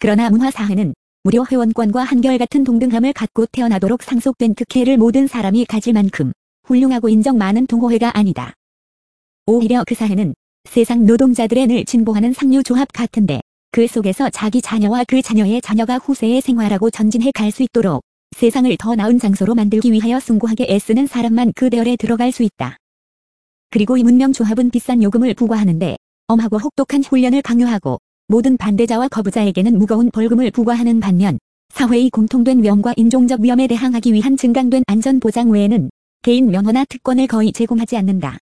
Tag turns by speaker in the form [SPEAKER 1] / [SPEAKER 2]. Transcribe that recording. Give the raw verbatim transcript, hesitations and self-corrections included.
[SPEAKER 1] 그러나 문화사회는 무료 회원권과 한결같은 동등함을 갖고 태어나도록 상속된 특혜를 모든 사람이 가질 만큼 훌륭하고 인정 많은 동호회가 아니다. 오히려 그 사회는 세상 노동자들의 늘 진보하는 상류조합 같은데 그 속에서 자기 자녀와 그 자녀의 자녀가 후세에 생활하고 전진해 갈 수 있도록 세상을 더 나은 장소로 만들기 위하여 숭고하게 애쓰는 사람만 그 대열에 들어갈 수 있다. 그리고 이 문명조합은 비싼 요금을 부과하는데 엄하고 혹독한 훈련을 강요하고 모든 반대자와 거부자에게는 무거운 벌금을 부과하는 반면 사회의 공통된 위험과 인종적 위험에 대항하기 위한 증강된 안전보장 외에는 개인 면허나 특권을 거의 제공하지 않는다.